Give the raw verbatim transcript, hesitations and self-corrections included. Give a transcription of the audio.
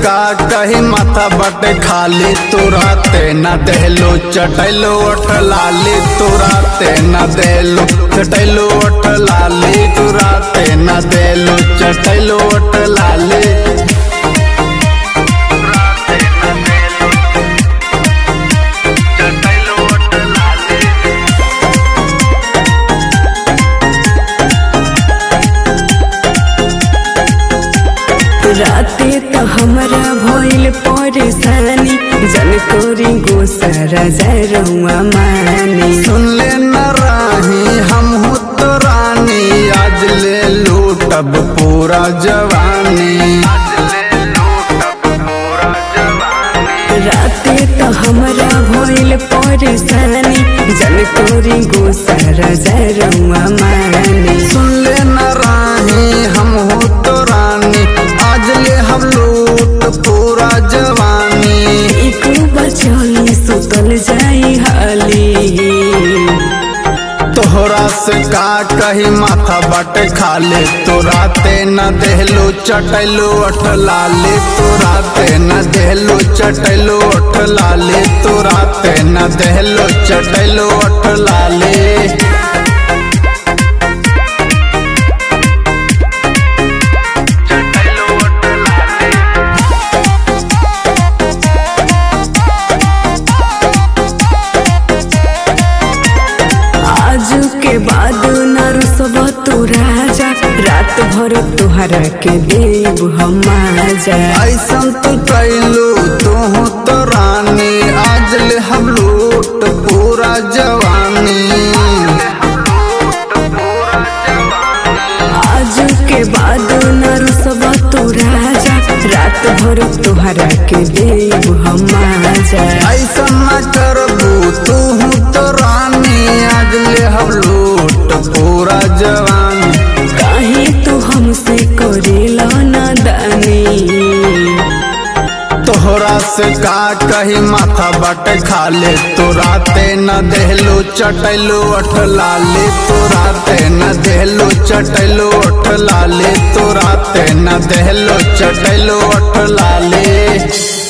का कही माथा बटे खाली तुराते न देलो चटैलो ओठ लाली तुराते न देलो चटैलो ओठ लाली तुराते न देलो चटैलो ओठ लाली राते तो हमरा भइल परेशानी जन कोरी गोसरा जरुआ मानी सुन ले न राही हम हो तो रानी आज ले लूटब पूरा जवानी राते तो हमरा भइल परेशानी जन कोरी गोसरा जरुआ मानी सुन ले न राही हम हो तो रानी आज ले हम लूट पूरा जवानी एक बचली सुतल जाई हाली तोहरा से का कही माथा बटे खाली तुराते न देहलो चटैलो ओठ लाली तुराते न देहलो चटैलो ओठ लाली तुराते न देहलो चटैलो ओठ लाली के बाद न रुसब तू राजा रात भर तुहरा के देव हम आजा ऐसन तू कैलू तू तो रानी आज ले हम लूट पूरा जवानी आज के बाद न रुसब तू राजा रात भर तुहरा के देव हम आजा ऐसन न करबू तू तो रानी आज ले हम लूट पूरा जवानी काहे तू हमसे करेला नादानी तोहरा से का कही माथा बटे खाली तुराते न देहलो चटैलो ओठ लाली तुराते न देहलो चटैलो ओठ लाली तुराते न देहलो चटैलो ओठ लाली।